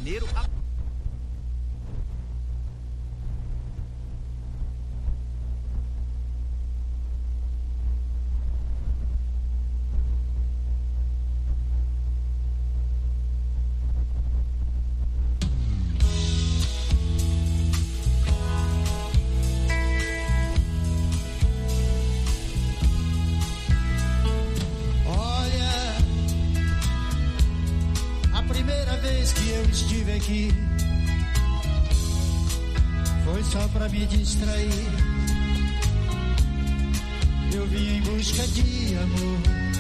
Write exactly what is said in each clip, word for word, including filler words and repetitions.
Janeiro. A... Foi só pra me distrair. Eu vim em busca de amor.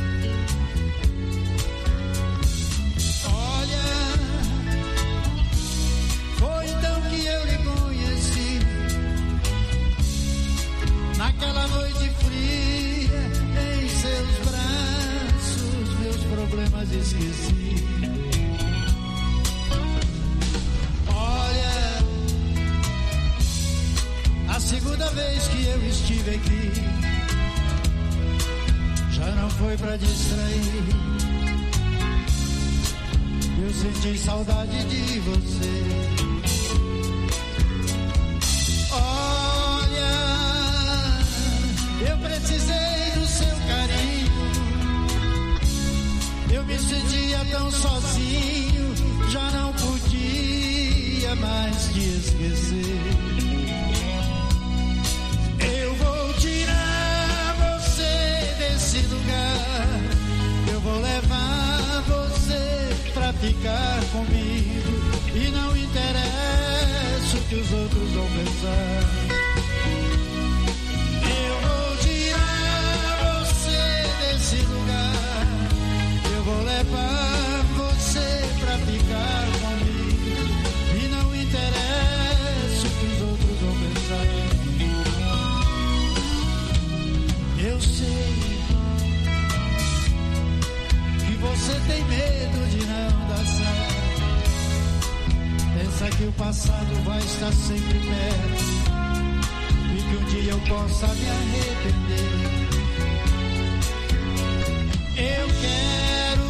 Olha, foi então que eu lhe conheci. Naquela noite fria, em seus braços, meus problemas esqueci. A segunda vez que eu estive aqui, já não foi pra distrair. Eu senti saudade de você. Olha, eu precisei do seu carinho. Eu me sentia tão sozinho, já não podia mais te esquecer. Eu vou levar você pra ficar comigo, e não interessa o que os outros vão pensar. Eu vou tirar você desse lugar. Eu vou levar você pra ficar comigo, e não interessa o que os outros vão pensar. Eu sei você tem medo de não dar certo. Pensa que o passado vai estar sempre perto, e que um dia eu possa me arrepender. Eu quero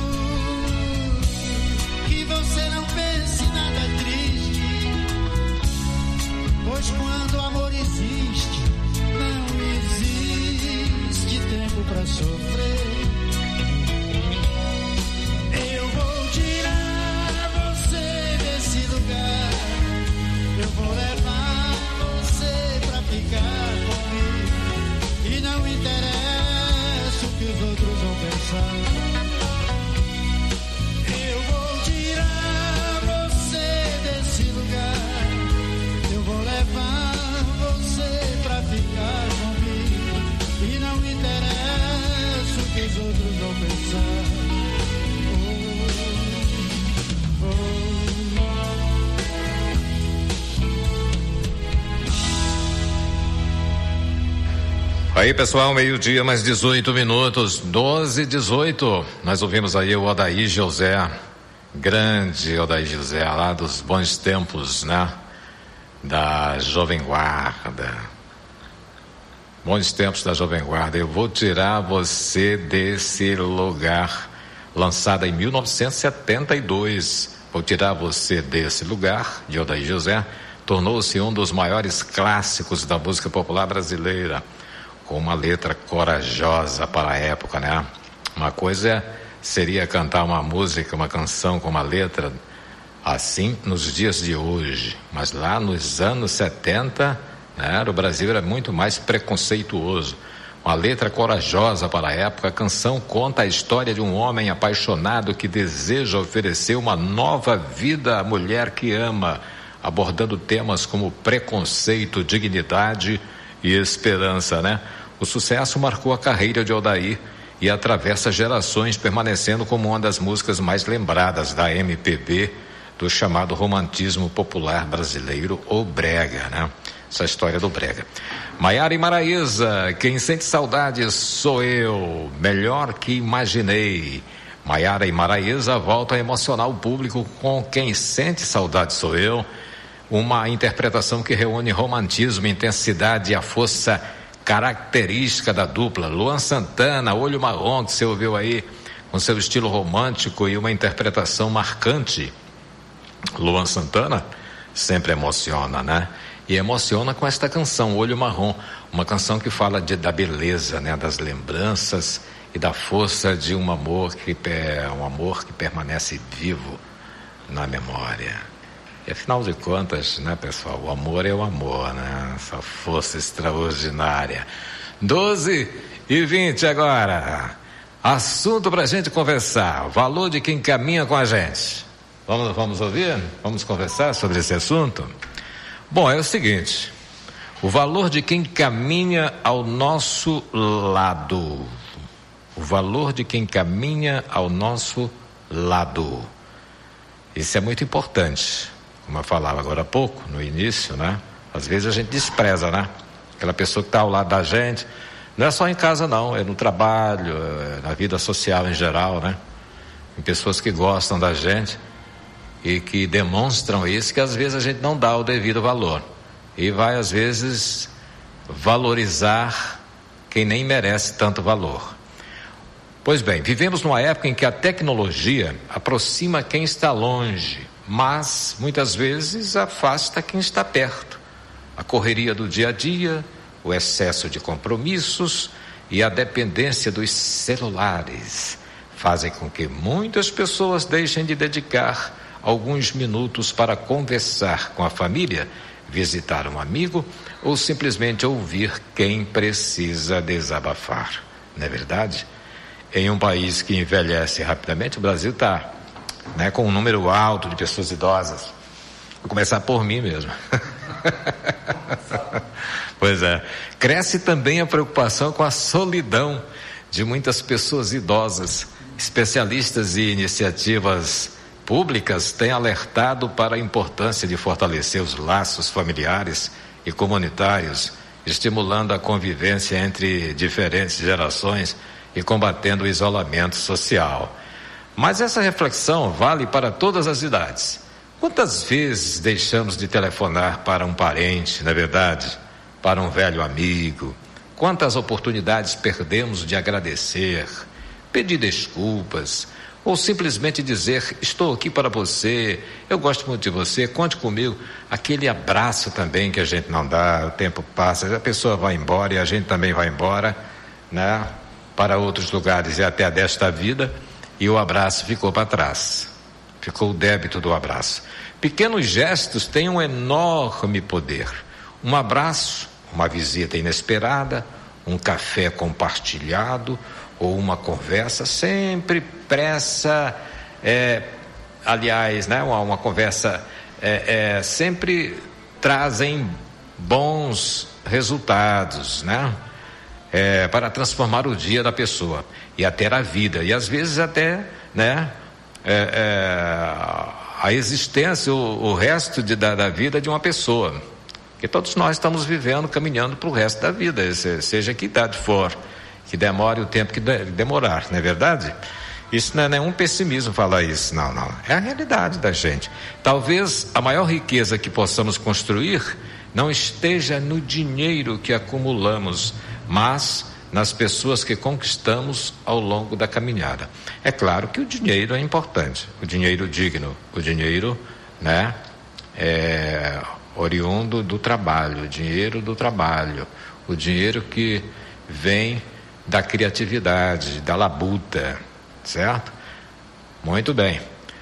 que você não pense nada triste, pois quando o amor existe, não existe tempo pra sofrer. Eu vou levar você pra ficar comigo, e não interessa o que os outros vão pensar. Eu vou tirar você desse lugar. Eu vou levar você pra ficar comigo, e não interessa o que os outros vão pensar. Oh, oh. Aí, pessoal, meio-dia, mais dezoito minutos, doze e dezoito. Nós ouvimos aí o Odair José, grande Odair José, lá dos bons tempos, né? Da Jovem Guarda. Bons tempos da Jovem Guarda. Eu vou tirar você desse lugar, lançada em mil novecentos e setenta e dois. Vou tirar você desse lugar, de Odair José, tornou-se um dos maiores clássicos da música popular brasileira, com uma letra corajosa para a época, né? Uma coisa seria cantar uma música, uma canção com uma letra assim nos dias de hoje, mas lá nos anos setenta, né, o Brasil era muito mais preconceituoso. Uma letra corajosa para a época, a canção conta a história de um homem apaixonado que deseja oferecer uma nova vida à mulher que ama, abordando temas como preconceito, dignidade e esperança, né? O sucesso marcou a carreira de Odair e atravessa gerações, permanecendo como uma das músicas mais lembradas da M P B, do chamado romantismo popular brasileiro, ou brega, né? Essa história do brega. Maiara e Maraísa, quem sente saudades sou eu, melhor que imaginei. Maiara e Maraísa voltam a emocionar o público com Quem Sente Saudades Sou Eu, uma interpretação que reúne romantismo, intensidade e a força característica da dupla. Luan Santana, Olho Marrom, que você ouviu aí, com seu estilo romântico e uma interpretação marcante. Luan Santana sempre emociona, né? E emociona com esta canção, Olho Marrom, uma canção que fala de, da beleza, né? Das lembranças e da força de um amor que é um amor que permanece vivo na memória. E afinal de contas, né, pessoal, o amor é o amor, né? Essa força extraordinária. doze e vinte agora. Assunto pra gente conversar, valor de quem caminha com a gente. Vamos, vamos ouvir? Vamos conversar sobre esse assunto? Bom, é o seguinte, o valor de quem caminha ao nosso lado. O valor de quem caminha ao nosso lado. Isso é muito importante. Como eu falava agora há pouco, no início, né? Às vezes a gente despreza, né? Aquela pessoa que está ao lado da gente. Não é só em casa, não. É no trabalho, é na vida social em geral, né? Tem pessoas que gostam da gente e que demonstram isso, que às vezes a gente não dá o devido valor. E vai, às vezes, valorizar quem nem merece tanto valor. Pois bem, vivemos numa época em que a tecnologia aproxima quem está longe, mas muitas vezes afasta quem está perto. A correria do dia a dia, o excesso de compromissos e a dependência dos celulares fazem com que muitas pessoas deixem de dedicar alguns minutos para conversar com a família, visitar um amigo ou simplesmente ouvir quem precisa desabafar. Não é verdade? Em um país que envelhece rapidamente, o Brasil está, né, com um número alto de pessoas idosas. Vou começar por mim mesmo. Pois é. Cresce também a preocupação com a solidão de muitas pessoas idosas. Especialistas e iniciativas públicas têm alertado para a importância de fortalecer os laços familiares e comunitários, estimulando a convivência entre diferentes gerações e combatendo o isolamento social. Mas essa reflexão vale para todas as idades. Quantas vezes deixamos de telefonar para um parente, não é verdade? Para um velho amigo? Quantas oportunidades perdemos de agradecer, pedir desculpas, ou simplesmente dizer, estou aqui para você, eu gosto muito de você, conte comigo. Aquele abraço também que a gente não dá, o tempo passa, a pessoa vai embora e a gente também vai embora, né? Para outros lugares e até desta vida, e o abraço ficou para trás. Ficou o débito do abraço. Pequenos gestos têm um enorme poder. Um abraço, uma visita inesperada, um café compartilhado ou uma conversa sempre pressa, é, aliás, né, uma, uma conversa é, é, sempre trazem bons resultados, né? É, para transformar o dia da pessoa e até a vida, e às vezes até, né, é, é, a existência, o, o resto de, da, da vida de uma pessoa, que todos nós estamos vivendo, caminhando para o resto da vida, seja que idade for, que demore o tempo que de, demorar, não é verdade? Isso não é nenhum pessimismo falar isso, não, não, é a realidade da gente. Talvez a maior riqueza que possamos construir não esteja no dinheiro que acumulamos, mas nas pessoas que conquistamos ao longo da caminhada. É claro que o dinheiro é importante, o dinheiro digno, o dinheiro, né, é, oriundo do trabalho, o dinheiro do trabalho, o dinheiro que vem da criatividade, da labuta, certo? Muito bem.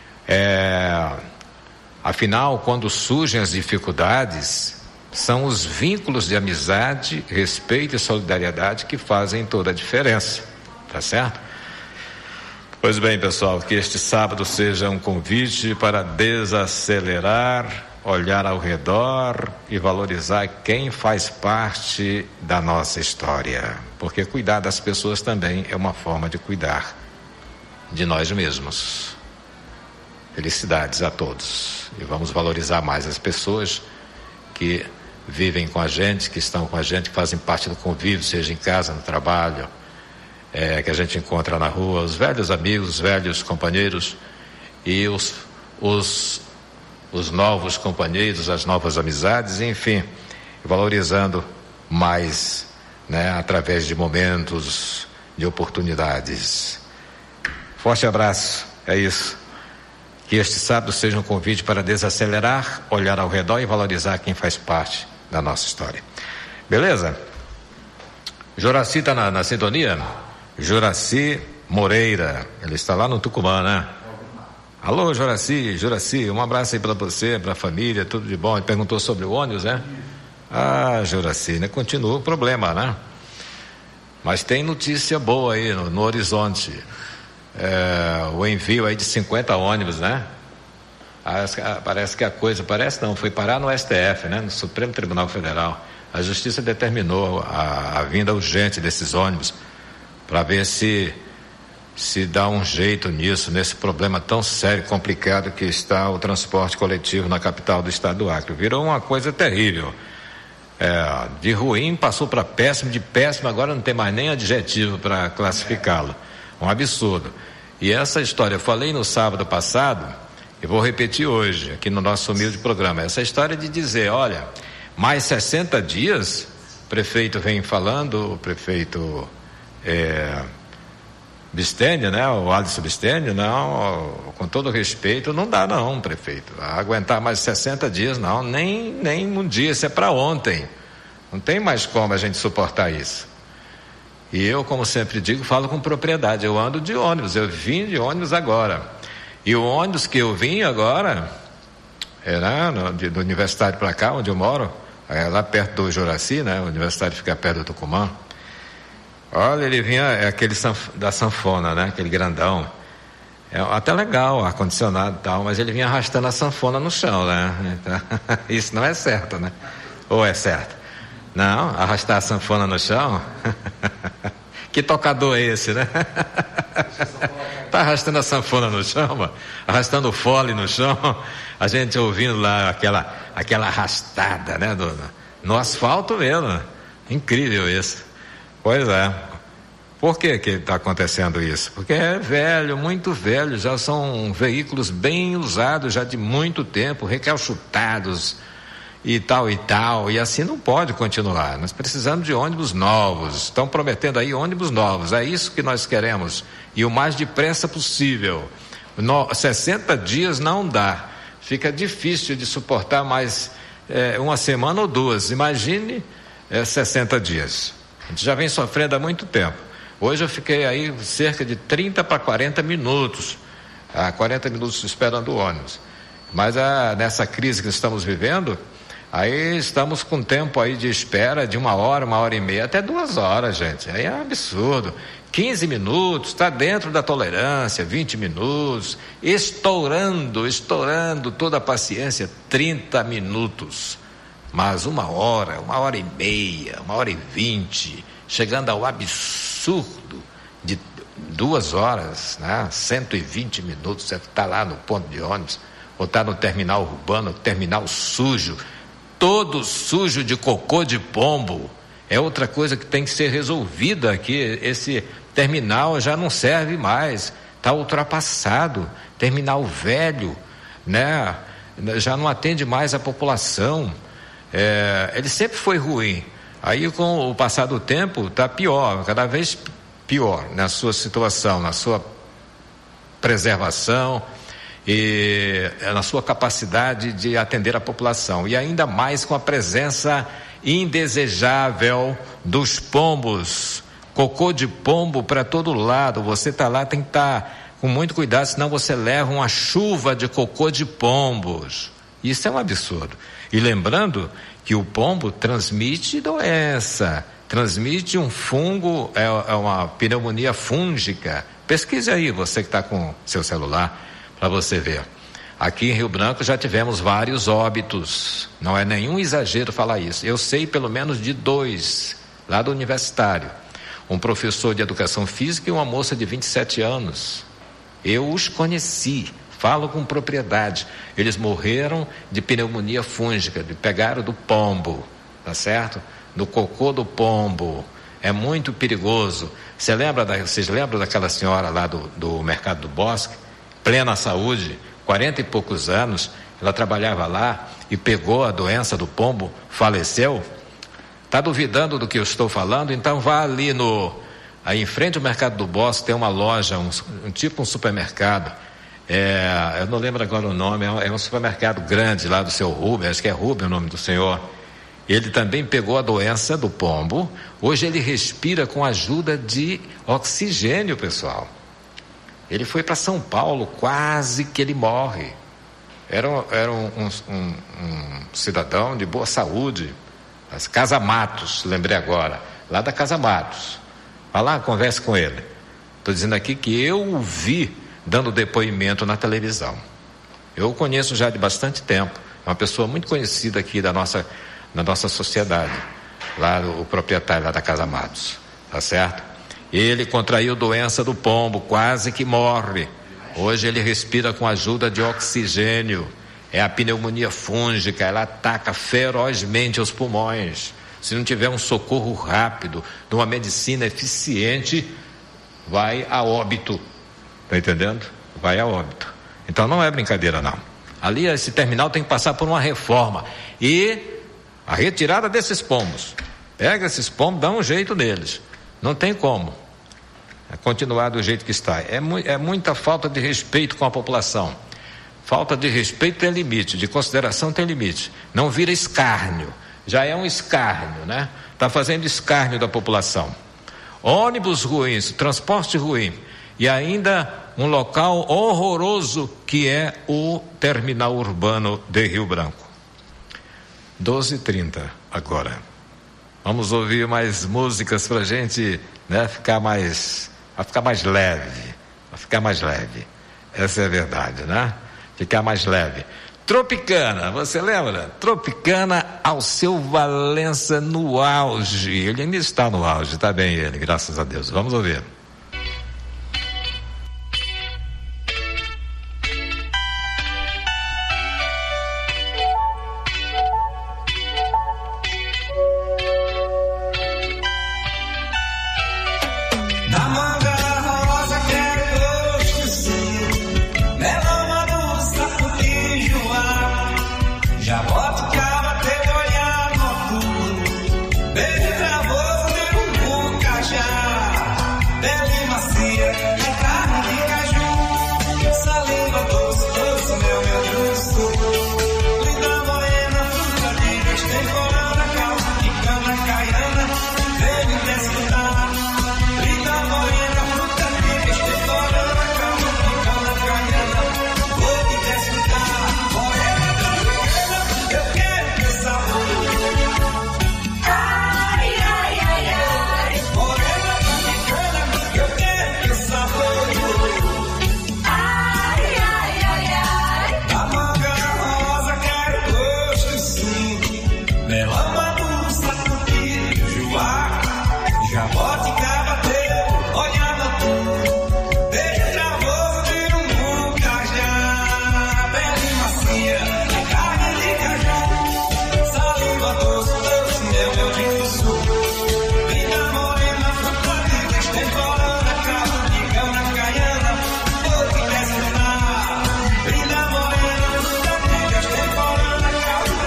É, afinal, quando surgem as dificuldades, são os vínculos de amizade, respeito e solidariedade que fazem toda a diferença, tá certo? Pois bem, pessoal, que este sábado seja um convite para desacelerar, olhar ao redor e valorizar quem faz parte da nossa história, porque cuidar das pessoas também é uma forma de cuidar de nós mesmos. Felicidades a todos e vamos valorizar mais as pessoas que vivem com a gente, que estão com a gente, que fazem parte do convívio, seja em casa, no trabalho, é, que a gente encontra na rua, os velhos amigos, os velhos companheiros e os, os, os novos companheiros, as novas amizades, enfim, valorizando mais, né, através de momentos, de oportunidades. Forte abraço, é isso. Que este sábado seja um convite para desacelerar, olhar ao redor e valorizar quem faz parte da nossa história. Beleza? Juraci está na, na sintonia? Juraci Moreira, ele está lá no Tucumã, né? Alô, Juraci, Juraci, um abraço aí para você, para a família, tudo de bom. Ele perguntou sobre o ônibus, né? Ah, Juraci, né? Continua o problema, né? Mas tem notícia boa aí no, no horizonte. É, o envio aí de cinquenta ônibus, né? Parece, parece que a coisa, parece não, foi parar no S T F, né? No Supremo Tribunal Federal. A Justiça determinou a, a vinda urgente desses ônibus para ver se se dá um jeito nisso, nesse problema tão sério e complicado que está o transporte coletivo na capital do estado do Acre. Virou uma coisa terrível. É, de ruim passou para péssimo, de péssimo agora não tem mais nem adjetivo para classificá-lo. Um absurdo. E essa história, eu falei no sábado passado, e vou repetir hoje, aqui no nosso humilde programa, essa história de dizer, olha, mais sessenta dias, o prefeito vem falando, o prefeito é, Bistênio, né, o Alisson Bistênio, não, com todo respeito, não dá não, prefeito, aguentar mais sessenta dias não, nem, nem um dia, isso é para ontem, não tem mais como a gente suportar isso. E eu, como sempre digo, falo com propriedade, eu ando de ônibus, eu vim de ônibus agora, e o ônibus que eu vim agora, era no, de, do Universitário para cá, onde eu moro, é lá perto do Juraci, né, o Universitário fica perto do Tucumã. Olha, ele vinha, é aquele sanf, da sanfona, né? Aquele grandão. É até legal, ar-condicionado e tal, mas ele vinha arrastando a sanfona no chão, né? Então, isso não é certo, né? Ou é certo? Não, arrastar a sanfona no chão? Que tocador é esse, né? Tá arrastando a sanfona no chão, mano? Arrastando o fole no chão, a gente ouvindo lá aquela, aquela arrastada, né? Do, no asfalto mesmo. Incrível isso. Pois é. Por que que está acontecendo isso? Porque é velho, muito velho, já são veículos bem usados já de muito tempo, recalchutados e tal e tal, e assim não pode continuar. Nós precisamos de ônibus novos, estão prometendo aí ônibus novos, é isso que nós queremos, e o mais depressa possível. No, sessenta dias não dá, fica difícil de suportar mais é, uma semana ou duas, imagine é, sessenta dias. A gente já vem sofrendo há muito tempo. Hoje eu fiquei aí cerca de trinta para quarenta minutos, ah, quarenta minutos esperando o ônibus. Mas ah, nessa crise que estamos vivendo, aí estamos com tempo aí de espera de uma hora, uma hora e meia, até duas horas, gente. Aí é um absurdo. quinze minutos, está dentro da tolerância, vinte minutos, estourando, estourando toda a paciência, trinta minutos. Mas uma hora, uma hora e meia, uma hora e vinte, chegando ao absurdo de duas horas, né? cento e vinte minutos, você está lá no ponto de ônibus, ou está no terminal urbano, terminal sujo, todo sujo de cocô de pombo. É outra coisa que tem que ser resolvida aqui. Esse terminal já não serve mais, está ultrapassado, terminal velho, né? Já não atende mais a população. É, ele sempre foi ruim. Aí com o passar do tempo está pior, cada vez pior na sua situação, na sua preservação e na sua capacidade de atender a população, e ainda mais com a presença indesejável dos pombos, cocô de pombo para todo lado. Você está lá, tem que estar tá com muito cuidado, senão você leva uma chuva de cocô de pombos. Isso é um absurdo. E lembrando que o pombo transmite doença, transmite um fungo, é, é uma pneumonia fúngica. Pesquise aí, você que está com seu celular, para você ver. Aqui em Rio Branco já tivemos vários óbitos, não é nenhum exagero falar isso. Eu sei pelo menos de dois, lá do Universitário. Um professor de educação física e uma moça de vinte e sete anos. Eu os conheci. Falo com propriedade. Eles morreram de pneumonia fúngica, de pegaram do pombo, tá certo? Do cocô do pombo. É muito perigoso. Você lembra da, vocês lembram daquela senhora lá do, do Mercado do Bosque? Plena saúde, quarenta e poucos anos, ela trabalhava lá e pegou a doença do pombo, faleceu. Está duvidando do que eu estou falando? Então vá ali no, aí em frente ao Mercado do Bosque tem uma loja, um, um tipo um supermercado. É, eu não lembro agora o nome, é um, é um supermercado grande lá do seu Rubem, acho que é Rubem o nome do senhor. Ele também pegou a doença do pombo. Hoje ele respira com a ajuda de oxigênio, pessoal. Ele foi para São Paulo, quase que ele morre. Era, era um, um, um, um cidadão de boa saúde, as Casa Matos, lembrei agora, lá da Casa Matos. Vai lá, converse com ele. Estou dizendo aqui que eu o vi dando depoimento na televisão. Eu o conheço já de bastante tempo. É uma pessoa muito conhecida aqui da nossa, da nossa sociedade. Lá o proprietário lá da Casa Matos. Tá certo? Ele contraiu doença do pombo, quase que morre. Hoje ele respira com a ajuda de oxigênio. É a pneumonia fúngica, ela ataca ferozmente os pulmões. Se não tiver um socorro rápido, de uma medicina eficiente, vai a óbito. Tá entendendo? Vai a óbito. Então não é brincadeira, não. Ali esse terminal tem que passar por uma reforma. E a retirada desses pombos. Pega esses pombos, dá um jeito neles. Não tem como continuar do jeito que está. É, mu- é muita falta de respeito com a população. Falta de respeito tem limite, de consideração tem limite. Não vira escárnio. Já é um escárnio, né? Está fazendo escárnio da população. Ônibus ruins, transporte ruim. E ainda um local horroroso que é o terminal urbano de Rio Branco. doze e trinta agora. Vamos ouvir mais músicas pra gente, né, ficar mais, pra ficar mais leve, pra ficar mais leve. Essa é a verdade, né? Ficar mais leve. Tropicana, você lembra? Tropicana, Alceu Valença no auge. Ele ainda está no auge, tá bem ele, graças a Deus. Vamos ouvir.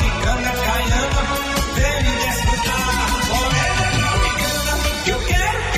Eu quero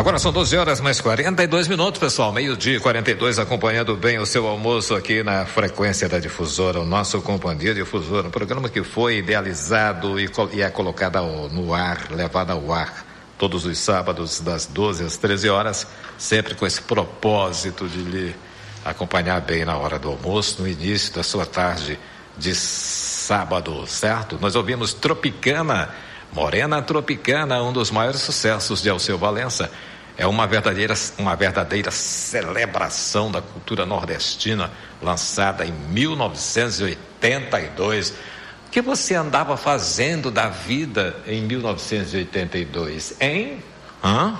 Agora são doze horas mais quarenta e dois minutos, pessoal. Meio-dia e quarenta e dois, acompanhando bem o seu almoço aqui na frequência da Difusora, o nosso Companhia Difusora, um programa que foi idealizado e, e é colocado ao, no ar, levado ao ar todos os sábados, das doze às treze horas, sempre com esse propósito de lhe acompanhar bem na hora do almoço, no início da sua tarde de sábado, certo? Nós ouvimos Tropicana, Morena Tropicana, um dos maiores sucessos de Alceu Valença. É uma verdadeira, uma verdadeira celebração da cultura nordestina, lançada em mil novecentos e oitenta e dois. O que você andava fazendo da vida em mil novecentos e oitenta e dois, hein? Hã?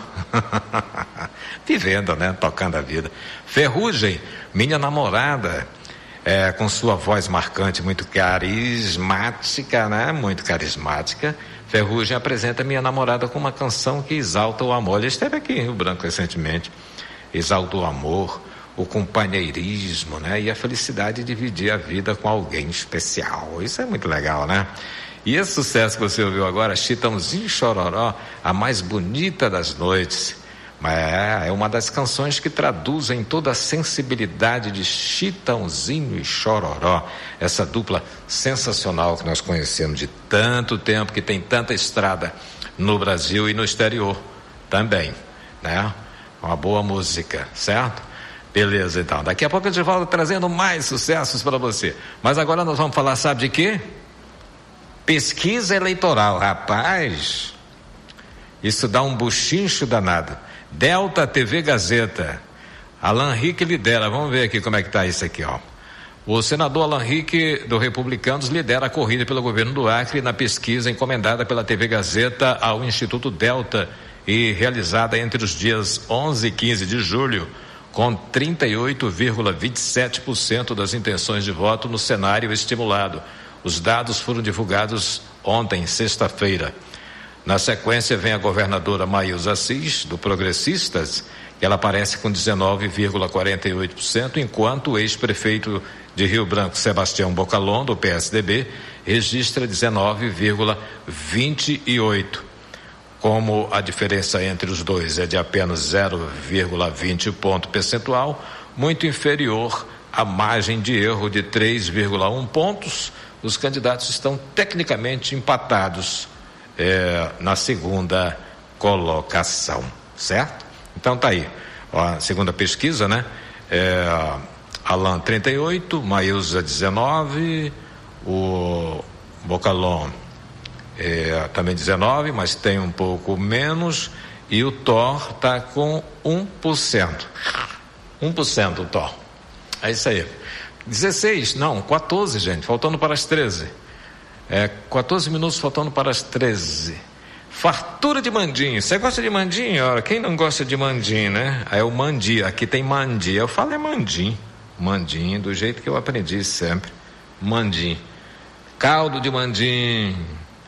Vivendo, né? Tocando a vida. Ferrugem, Minha Namorada, é, com sua voz marcante, muito carismática, né? Muito carismática. Ferrugem apresenta Minha Namorada com uma canção que exalta o amor. Ele esteve aqui em Rio Branco recentemente. Exalta o amor, o companheirismo, né? E a felicidade de dividir a vida com alguém especial. Isso é muito legal, né? E esse sucesso que você ouviu agora, Chitãozinho e Chororó, a mais bonita das noites. É, é uma das canções que traduzem toda a sensibilidade de Chitãozinho e Chororó, essa dupla sensacional que nós conhecemos de tanto tempo, que tem tanta estrada no Brasil e no exterior também, né? Uma boa música, certo? Beleza, então. Daqui a pouco a gente volta trazendo mais sucessos para você. Mas agora nós vamos falar, sabe de quê? Pesquisa eleitoral. Rapaz, isso dá um buchincho danado. Delta T V Gazeta, Alan Rick lidera. Vamos ver aqui como é que está isso aqui, ó. O senador Alan Rick, do Republicanos, lidera a corrida pelo governo do Acre na pesquisa encomendada pela T V Gazeta ao Instituto Delta e realizada entre os dias onze e quinze de julho, com trinta e oito vírgula vinte e sete por cento das intenções de voto no cenário estimulado. Os dados foram divulgados ontem, sexta-feira. Na sequência vem a governadora Maísa Assis, do Progressistas, que ela aparece com dezenove vírgula quarenta e oito por cento, enquanto o ex-prefeito de Rio Branco, Sebastião Bocalon, do P S D B, registra dezenove vírgula vinte e oito por cento. Como a diferença entre os dois é de apenas zero vírgula vinte ponto percentual, muito inferior à margem de erro de três vírgula um pontos, os candidatos estão tecnicamente empatados É, na segunda colocação, certo? Então tá aí, ó, a segunda pesquisa, né? É, Alan trinta e oito, Maísa dezenove, o Bocalon é, também dezenove, mas tem um pouco menos, e o Thor tá com um por cento. um por cento o Thor. É isso aí. dezesseis, não, quatorze, gente, faltando para as treze. É, quatorze minutos faltando para as treze. Fartura de mandim. Você gosta de mandim? Ora, quem não gosta de mandim, né? É o mandi. Aqui tem mandi. Eu falo é mandim. Mandim, do jeito que eu aprendi sempre. Mandim. Caldo de mandim.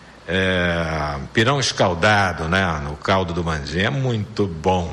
É, pirão escaldado, né? No caldo do mandim. É muito bom.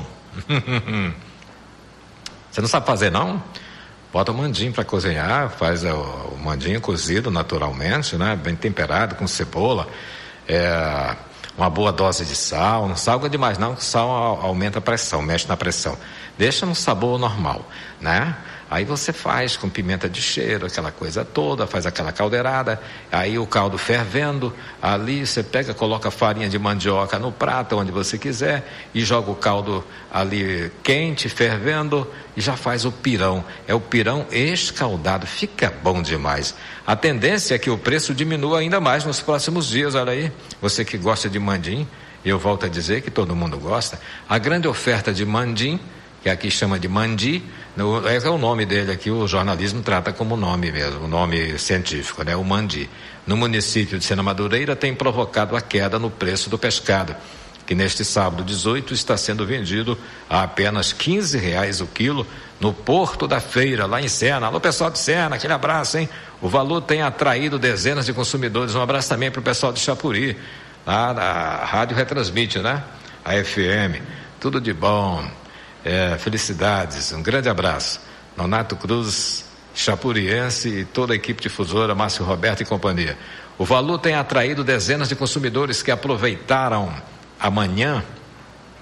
Você não sabe fazer, não? Bota o mandim para cozinhar, faz o, o mandim cozido naturalmente, né? Bem temperado, com cebola, é, uma boa dose de sal. Não salga demais não, que sal aumenta a pressão, mexe na pressão. Deixa no sabor normal, né? Aí você faz com pimenta de cheiro, aquela coisa toda, faz aquela caldeirada, aí o caldo fervendo, ali você pega, coloca farinha de mandioca no prato, onde você quiser, e joga o caldo ali quente, fervendo, e já faz o pirão. É o pirão escaldado, fica bom demais. A tendência é que o preço diminua ainda mais nos próximos dias, olha aí. Você que gosta de mandim, eu volto a dizer que todo mundo gosta, a grande oferta de mandim, que aqui chama de mandi, é o nome dele aqui, o jornalismo trata como nome mesmo, o nome científico, né? O mandi. No município de Sena Madureira tem provocado a queda no preço do pescado, que neste sábado dezoito está sendo vendido a apenas quinze reais o quilo no Porto da Feira, lá em Sena. Alô, pessoal de Sena, aquele abraço, hein? O valor tem atraído dezenas de consumidores. Um abraço também para o pessoal de Chapuri, lá a rádio retransmite, né? A F M, tudo de bom. É, felicidades, um grande abraço. Nonato Cruz, chapuriense, e toda a equipe difusora, Márcio Roberto e companhia. O valor tem atraído dezenas de consumidores que aproveitaram amanhã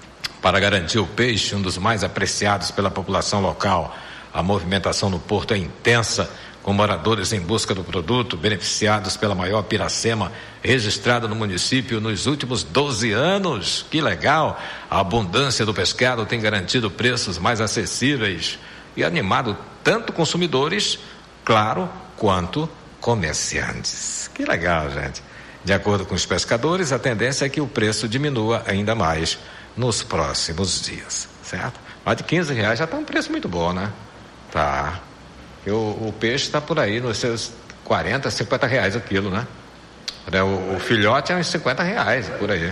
para garantir o peixe, um dos mais apreciados pela população local. A movimentação no porto é intensa, com moradores em busca do produto, beneficiados pela maior piracema registrada no município nos últimos doze anos. Que legal! A abundância do pescado tem garantido preços mais acessíveis e animado tanto consumidores, claro, quanto comerciantes. Que legal, gente! De acordo com os pescadores, a tendência é que o preço diminua ainda mais nos próximos dias, certo? Mais de quinze reais já está um preço muito bom, né? Tá. O, o peixe está por aí nos seus quarenta, cinquenta reais o quilo, né? O, o filhote é uns cinquenta reais por aí.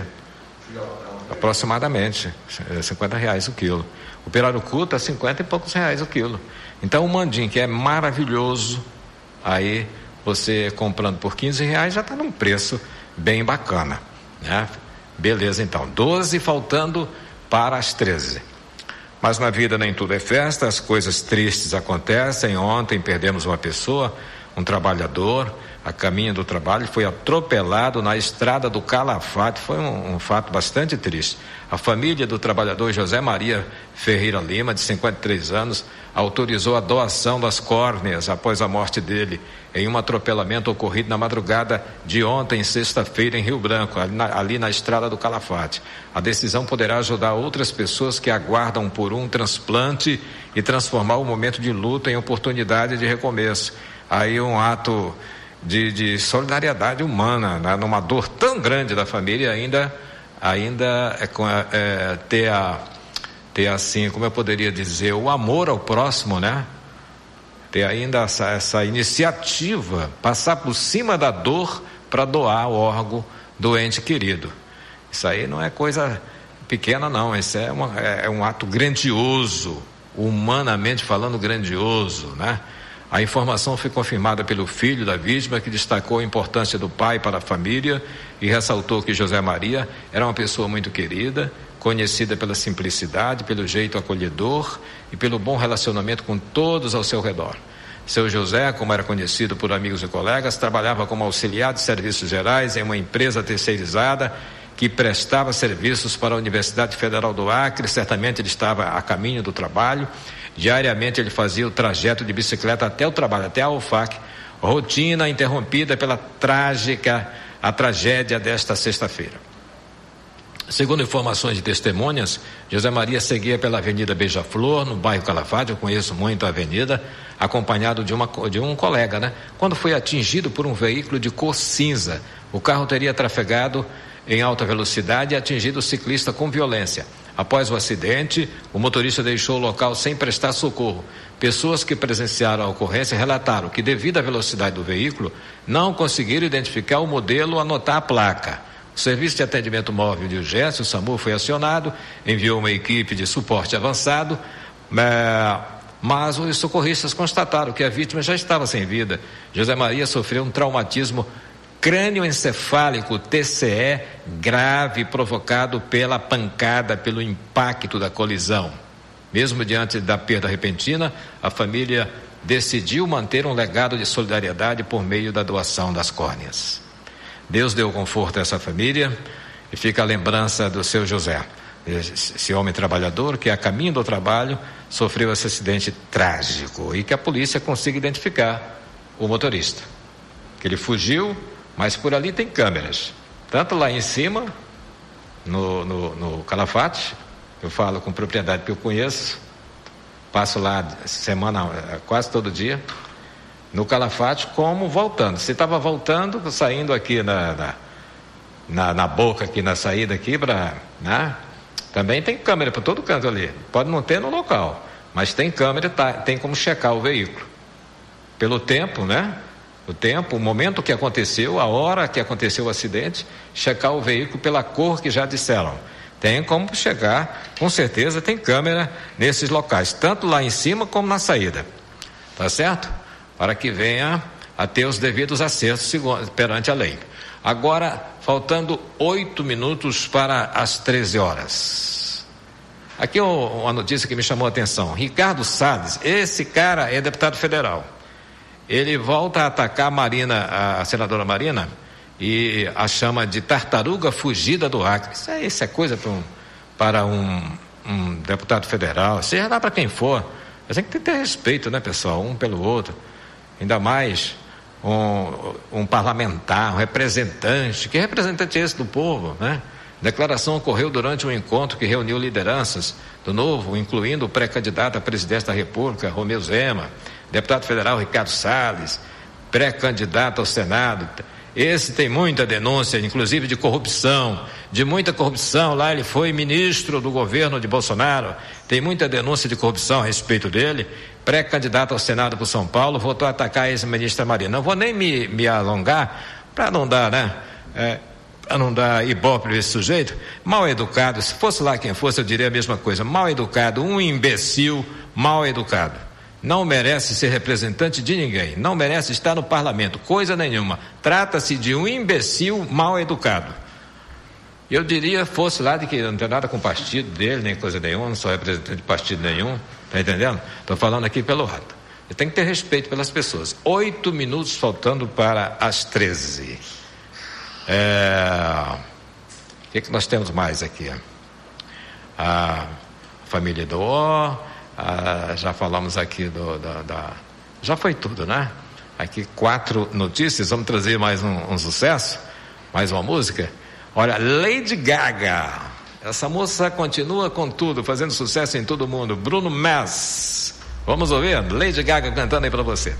Aproximadamente cinquenta reais o quilo. O pirarucu está cinquenta e poucos reais o quilo. Então o mandim, que é maravilhoso, aí você comprando por quinze reais já está num preço bem bacana, né? Beleza, então, doze faltando para as treze. Mas na vida nem tudo é festa, as coisas tristes acontecem. Ontem perdemos uma pessoa, um trabalhador, a caminho do trabalho, foi atropelado na estrada do Calafate. Foi um, um fato bastante triste. A família do trabalhador José Maria Ferreira Lima, de cinquenta e três anos, autorizou a doação das córneas após a morte dele em um atropelamento ocorrido na madrugada de ontem, sexta-feira, em Rio Branco, ali na, ali na estrada do Calafate. A decisão poderá ajudar outras pessoas que aguardam por um transplante e transformar o momento de luta em oportunidade de recomeço. Aí um ato de, de solidariedade humana, né? Numa dor tão grande da família, ainda, ainda é, é, ter, a, ter assim, como eu poderia dizer, o amor ao próximo, né? Ter ainda essa, essa iniciativa, passar por cima da dor para doar o órgão do ente querido. Isso aí não é coisa pequena, não. Isso é, uma, é um ato grandioso, humanamente falando, grandioso, né? A informação foi confirmada pelo filho da vítima, que destacou a importância do pai para a família e ressaltou que José Maria era uma pessoa muito querida, conhecida pela simplicidade, pelo jeito acolhedor e pelo bom relacionamento com todos ao seu redor. Seu José, como era conhecido por amigos e colegas, trabalhava como auxiliar de serviços gerais em uma empresa terceirizada que prestava serviços para a Universidade Federal do Acre. Certamente ele estava a caminho do trabalho. Diariamente ele fazia o trajeto de bicicleta até o trabalho, até a U F A C, rotina interrompida pela trágica, a tragédia desta sexta-feira. Segundo informações de testemunhas, José Maria seguia pela Avenida Beija-Flor, no bairro Calafate. Eu conheço muito a avenida, acompanhado de, uma, de um colega, né? Quando foi atingido por um veículo de cor cinza. O carro teria trafegado em alta velocidade e atingido o ciclista com violência. Após o acidente, o motorista deixou o local sem prestar socorro. Pessoas que presenciaram a ocorrência relataram que, devido à velocidade do veículo, não conseguiram identificar o modelo ou anotar a placa. O Serviço de Atendimento Móvel de Urgência, o SAMU, foi acionado, enviou uma equipe de suporte avançado, mas os socorristas constataram que a vítima já estava sem vida. José Maria sofreu um traumatismo crânioencefálico, T C E, grave, provocado pela pancada, pelo impacto da colisão. Mesmo diante da perda repentina, a família decidiu manter um legado de solidariedade por meio da doação das córneas. Deus deu conforto a essa família e fica a lembrança do seu José, esse homem trabalhador que, a caminho do trabalho, sofreu esse acidente trágico e que a polícia consiga identificar o motorista, que ele fugiu, mas por ali tem câmeras, tanto lá em cima, no, no, no Calafate. Eu falo com propriedade porque eu conheço, passo lá semana, quase todo dia, no Calafate, como voltando. Se estava voltando, saindo aqui na, na, na, na boca, aqui na saída aqui, para, né? Também tem câmera para todo canto ali. Pode não ter no local, mas tem câmera, tá, tem como checar o veículo. Pelo tempo, né? O tempo, o momento que aconteceu, a hora que aconteceu o acidente, checar o veículo pela cor que já disseram. Tem como chegar, com certeza tem câmera nesses locais, tanto lá em cima como na saída. Tá certo? Para que venha a ter os devidos acertos perante a lei. Agora, faltando oito minutos para as treze horas. Aqui uma notícia que me chamou a atenção. Ricardo Salles, esse cara é deputado federal. Ele volta a atacar a Marina, a senadora Marina, e a chama de tartaruga fugida do Acre. Isso é, isso é coisa para um, para um um deputado federal, seja lá para quem for, mas tem que ter respeito, né, pessoal, um pelo outro, ainda mais um, um parlamentar, um representante. Que representante é esse do povo, né? A declaração ocorreu durante um encontro que reuniu lideranças do Novo, incluindo o pré-candidato à presidência da República, Romeu Zema, deputado federal Ricardo Salles, pré-candidato ao Senado. Esse tem muita denúncia, inclusive de corrupção, de muita corrupção. Lá ele foi ministro do governo de Bolsonaro, tem muita denúncia de corrupção a respeito dele. Pré-candidato ao Senado por São Paulo, voltou a atacar a ex-ministra Marina. Não vou nem me, me alongar, para não dar, né? É, para não dar ibope para esse sujeito. Mal educado, se fosse lá quem fosse, eu diria a mesma coisa. Mal educado, um imbecil mal educado. Não merece ser representante de ninguém, não merece estar no parlamento, coisa nenhuma. Trata-se de um imbecil mal educado. Eu diria, fosse lá de que não tem nada com o partido dele, nem coisa nenhuma, não sou representante de partido nenhum, tá entendendo? Estou falando aqui pelo rato. Eu tenho que ter respeito pelas pessoas. Oito minutos faltando para as treze. É... O que, que nós temos mais aqui? A família do O, a... já falamos aqui do, da, da... Já foi tudo, né? Aqui quatro notícias, vamos trazer mais um, um sucesso, mais uma música. Olha, Lady Gaga, essa moça continua com tudo, fazendo sucesso em todo mundo. Bruno Mars, vamos ouvir? Lady Gaga cantando aí pra você.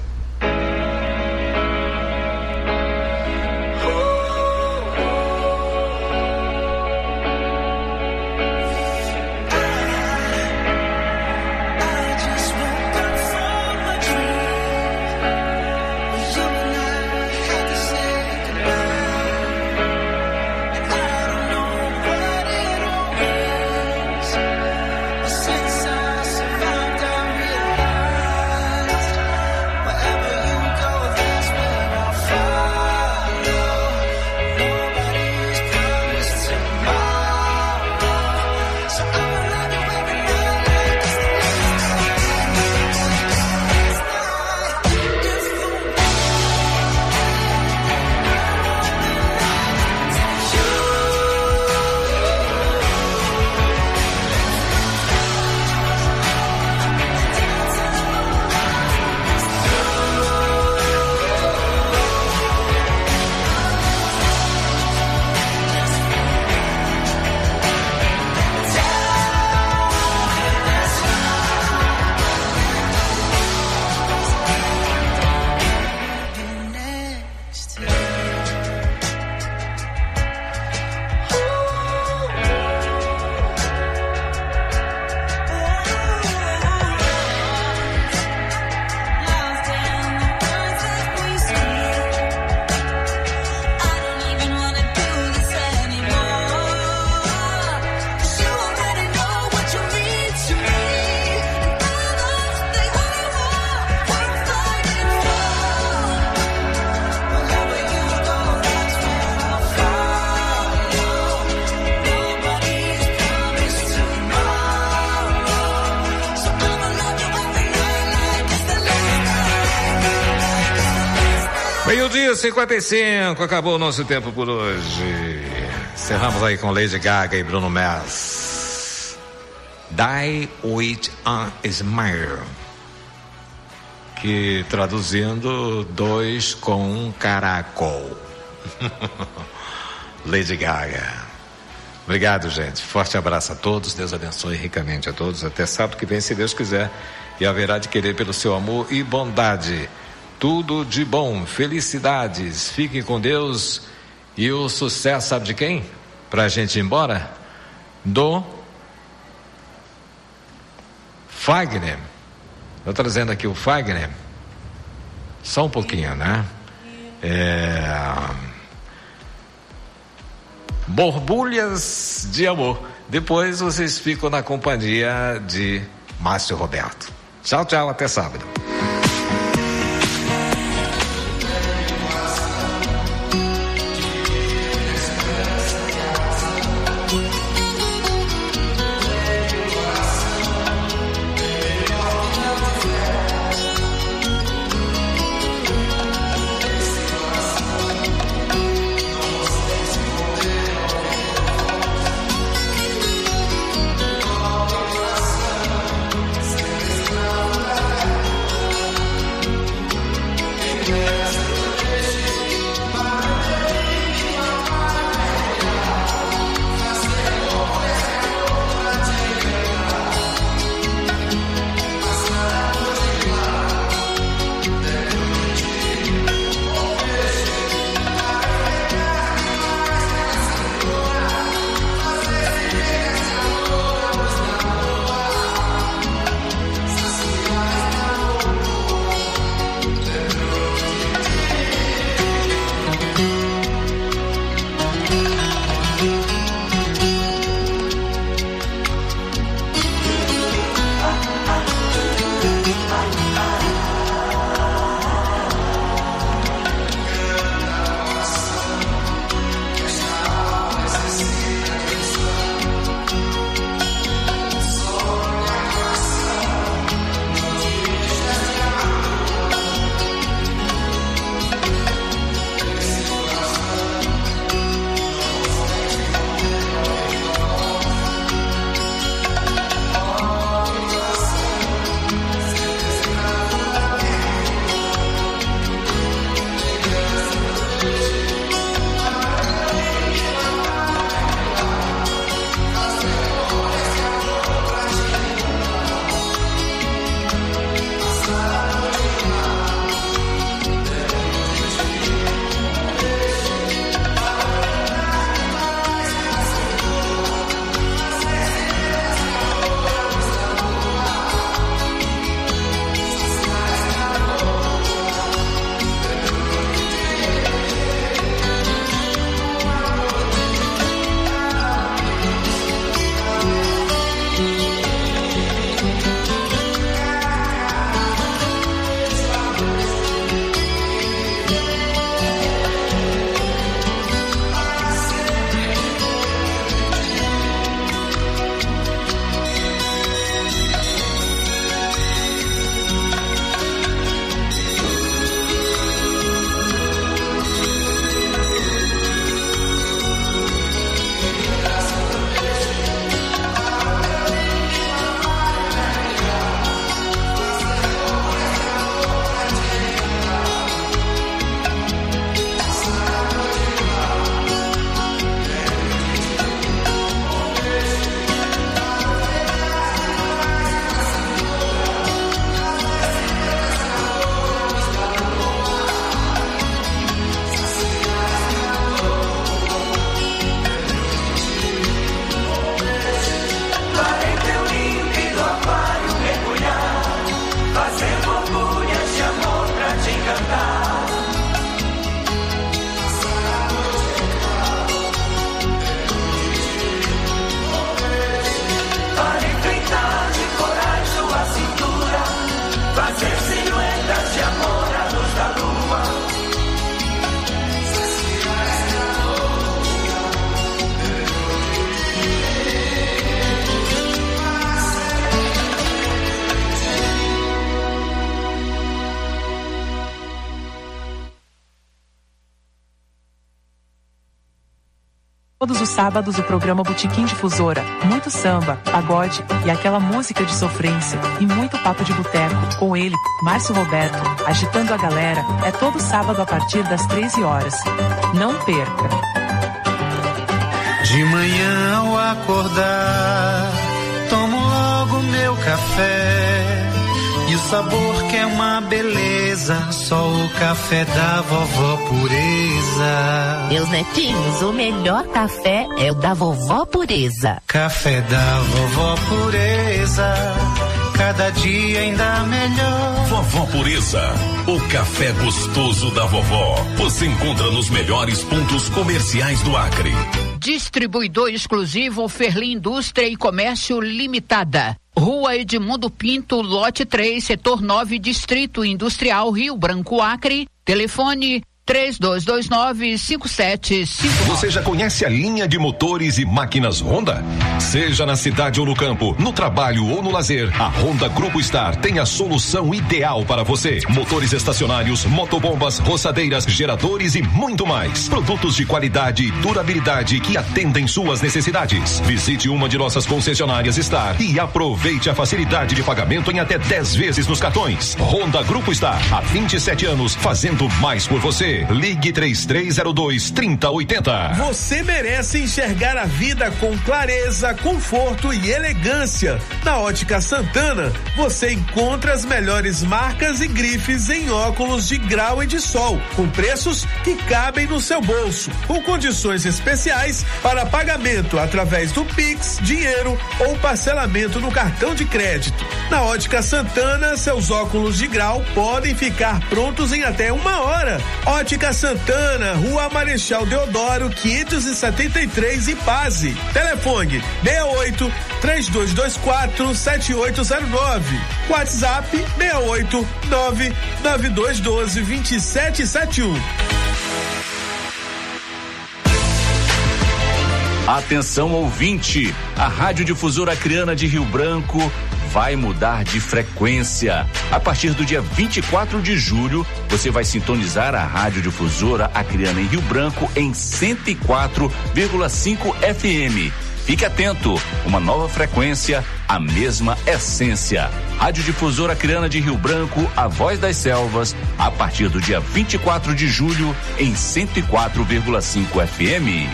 Meio-dia, cinquenta e cinco, acabou o nosso tempo por hoje. Encerramos aí com Lady Gaga e Bruno Mars. Die with a Smile, que traduzindo, dois com um caracol. Lady Gaga. Obrigado, gente. Forte abraço a todos. Deus abençoe ricamente a todos. Até sábado que vem, se Deus quiser. E haverá de querer pelo seu amor e bondade. Tudo de bom, felicidades, fiquem com Deus. E o sucesso, sabe de quem? Pra gente ir embora? Do Fagner. Estou trazendo aqui o Fagner. Só um pouquinho, né? É... Borbulhas de Amor. Depois vocês ficam na companhia de Márcio Roberto. Tchau, tchau, até sábado. Oh, Todos os sábados o programa Botequim Difusora, muito samba, pagode e aquela música de sofrência e muito papo de boteco com ele, Márcio Roberto, agitando a galera, é todo sábado a partir das treze horas. Não perca! De manhã ao acordar, tomo logo meu café. E o sabor que é uma beleza, só o café da vovó Pureza. Meus netinhos, o melhor café é o da vovó Pureza. Café da vovó Pureza, cada dia ainda melhor. Vovó Pureza, o café gostoso da vovó. Você encontra nos melhores pontos comerciais do Acre. Distribuidor exclusivo Ferli Indústria e Comércio Limitada. Rua Edmundo Pinto, lote três, setor nove, Distrito Industrial, Rio Branco, Acre. Telefone três dois dois nove, cinco sete cinco nove. Você já conhece a linha de motores e máquinas Honda? Seja na cidade ou no campo, no trabalho ou no lazer, a Honda Grupo Star tem a solução ideal para você. Motores estacionários, motobombas, roçadeiras, geradores e muito mais. Produtos de qualidade e durabilidade que atendem suas necessidades. Visite uma de nossas concessionárias Star e aproveite a facilidade de pagamento em até dez vezes nos cartões. Honda Grupo Star, há vinte e sete anos, fazendo mais por você. Ligue três três zero dois, três zero oito zero. Você merece enxergar a vida com clareza, conforto e elegância. Na Ótica Santana, você encontra as melhores marcas e grifes em óculos de grau e de sol, com preços que cabem no seu bolso, com condições especiais para pagamento através do Pix, dinheiro ou parcelamento no cartão de crédito. Na Ótica Santana, seus óculos de grau podem ficar prontos em até uma hora. Ótica Santana, Rua Marechal Deodoro, quinhentos e setenta e três, Ipase. Telefone seis oito, três dois dois quatro, sete oito zero nove. WhatsApp seis oito, nove nove dois um dois, dois sete sete um. Atenção ouvinte, a Rádio Difusora Acreana de Rio Branco vai mudar de frequência. A partir do dia vinte e quatro de julho, você vai sintonizar a Rádio Difusora Acreana em Rio Branco em cento e quatro vírgula cinco F M. Fique atento, uma nova frequência, a mesma essência. Rádio Difusora Acreana de Rio Branco, a voz das selvas, a partir do dia vinte e quatro de julho em cento e quatro vírgula cinco F M.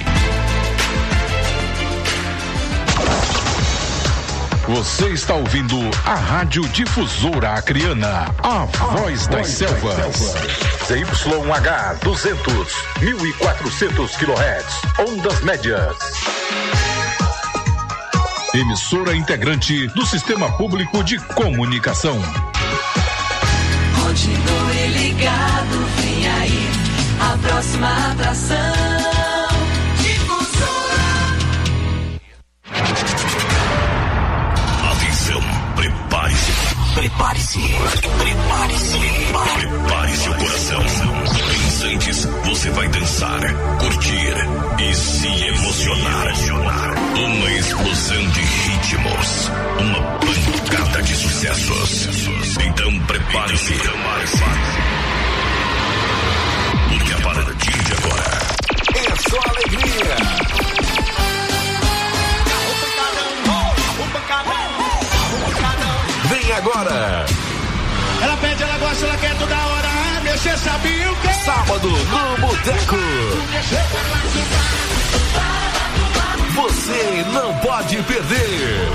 Você está ouvindo a Rádio Difusora Acreana, a voz das selvas. Z Y H duzentos, mil e quatrocentos quilohertz, ondas médias. Emissora integrante do Sistema Público de Comunicação. Continue ligado, vem aí a próxima atração. Prepare-se. Prepare-se. Prepare-se. Prepare seu coração. Em instantes, você vai dançar, curtir e se emocionar. Uma explosão de ritmos. Uma pancada de sucessos. Então prepare-se. Porque a partir de agora é só alegria. Vem agora! Ela pede, ela gosta, ela quer toda hora. Mexer, sabia o que? Sábado no Boteco. Você não pode perder.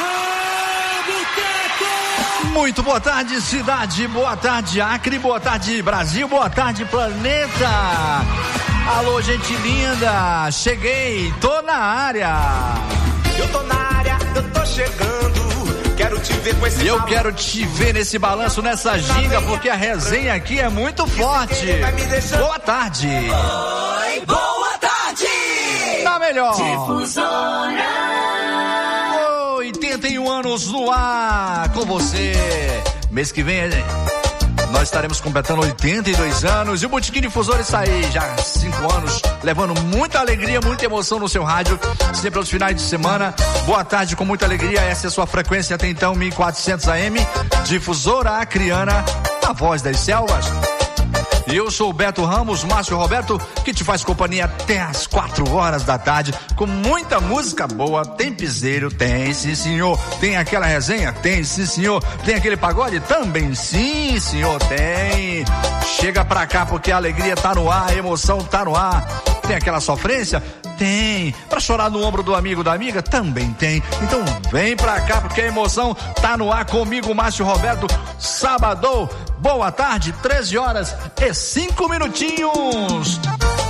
Muito boa tarde, cidade, boa tarde, Acre, boa tarde, Brasil, boa tarde, planeta. Alô, gente linda, cheguei, tô na área. Eu tô na área, eu tô chegando. Quero te ver com esse E eu balanço. Quero te ver nesse balanço, nessa ginga, porque a resenha aqui é muito forte. Boa tarde. Oi, boa tarde. Tá melhor. Difusora. oitenta e um anos no ar com você. Mês que vem nós estaremos completando oitenta e dois anos e o Botequim Difusora está aí já há cinco anos, levando muita alegria, muita emoção no seu rádio, sempre aos finais de semana. Boa tarde com muita alegria, essa é a sua frequência até então, mil e quatrocentos A M, Difusora Acreana, a voz das selvas. E eu sou o Beto Ramos, Márcio Roberto, que te faz companhia até as quatro horas da tarde, com muita música boa. Tem piseiro? Tem, sim senhor. Tem aquela resenha? Tem, sim senhor. Tem aquele pagode? Também, sim senhor, tem. Chega pra cá porque a alegria tá no ar, a emoção tá no ar. Tem aquela sofrência? Tem. Pra chorar no ombro do amigo, da amiga? Também tem. Então vem pra cá porque a emoção tá no ar comigo, Márcio Roberto. Sábado, boa tarde, treze horas e cinco minutinhos.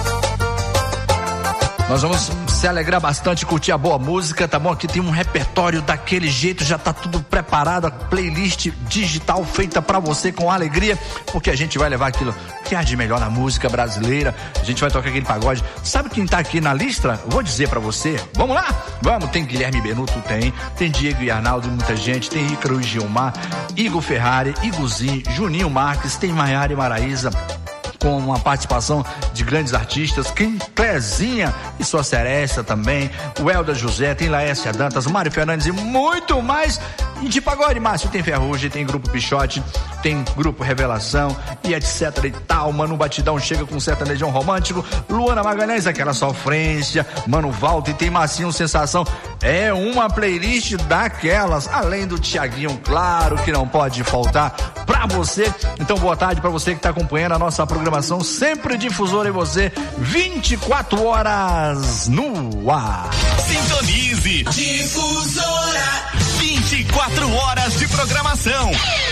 Nós vamos se alegrar bastante, curtir a boa música, tá bom? Aqui tem um repertório daquele jeito, já tá tudo preparado, a playlist digital feita pra você com alegria, porque a gente vai levar aquilo que há de melhor na música brasileira. A gente vai tocar aquele pagode. Sabe quem tá aqui na lista? Vou dizer pra você. Vamos lá? Vamos, tem Guilherme Benuto, tem. Tem Diego e Arnaldo, muita gente. Tem Ícaro e Gilmar, Igor Ferrari, Igorzinho, Juninho Marques, tem Maiara e Maraísa, com uma participação de grandes artistas, Kim Clezinha e sua Seresta também, o Helder José, tem Laércia Dantas, Mário Fernandes e muito mais. E de pagode, Márcio, tem Ferrugem, tem Grupo Pichote, tem Grupo Revelação e etc e tal. Mano Batidão chega com sertanejão romântico, Luana Magalhães, aquela sofrência, Mano Walter, tem Massinho Sensação. É uma playlist daquelas, além do Tiaguinho, claro que não pode faltar pra você. Então boa tarde pra você que tá acompanhando a nossa programação, sempre difusora em você, vinte e quatro horas no ar. Sintonize Difusora, vinte e quatro horas de programação.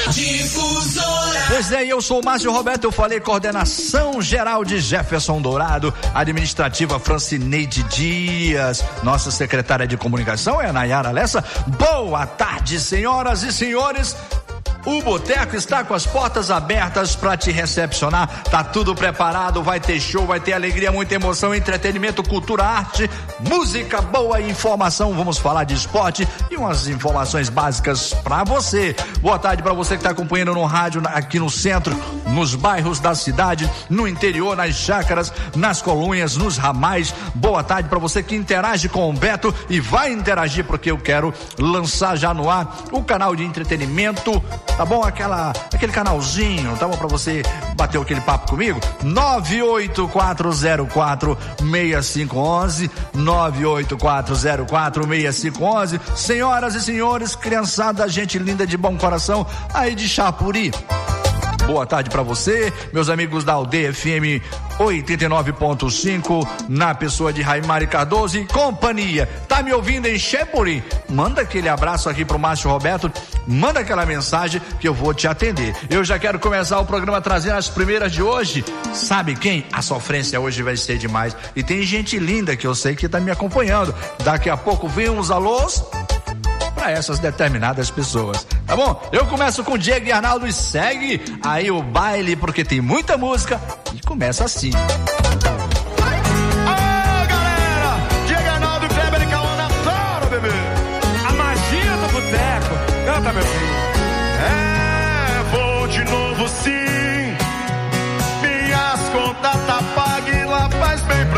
Difusora. Pois é, eu sou o Márcio Roberto, eu falei coordenação geral de Jefferson Dourado, administrativa Francineide Dias, nossa secretária de comunicação é a Nayara Lessa. Boa tarde, senhoras e senhores. O Boteco está com as portas abertas para te recepcionar, tá tudo preparado, vai ter show, vai ter alegria, muita emoção, entretenimento, cultura, arte, música boa e informação. Vamos falar de esporte e umas informações básicas para você. Boa tarde para você que está acompanhando no rádio aqui no centro, nos bairros da cidade, no interior, nas chácaras, nas colônias, nos ramais. Boa tarde para você que interage com o Beto e vai interagir porque eu quero lançar já no ar o canal de entretenimento. Tá bom? Aquela, aquele canalzinho, tá bom? Pra você bater aquele papo comigo? nove oito quatro zero quatro seis cinco um um, nove oito quatro zero quatro seis cinco um um. Senhoras e senhores, criançada, gente linda de bom coração, aí de Chapuri. Boa tarde pra você, meus amigos da Aldeia F M oitenta e nove ponto cinco, na pessoa de Raimari Cardoso e companhia. Tá me ouvindo em Chapuri? Manda aquele abraço aqui pro Márcio Roberto, manda aquela mensagem que eu vou te atender. Eu já quero começar o programa trazendo as primeiras de hoje. Sabe quem? A sofrência hoje vai ser demais. E tem gente linda que eu sei que tá me acompanhando. Daqui a pouco vem uns alôs para essas determinadas pessoas, tá bom? Eu começo com Diego e Arnaldo e segue aí o baile porque tem muita música e começa assim.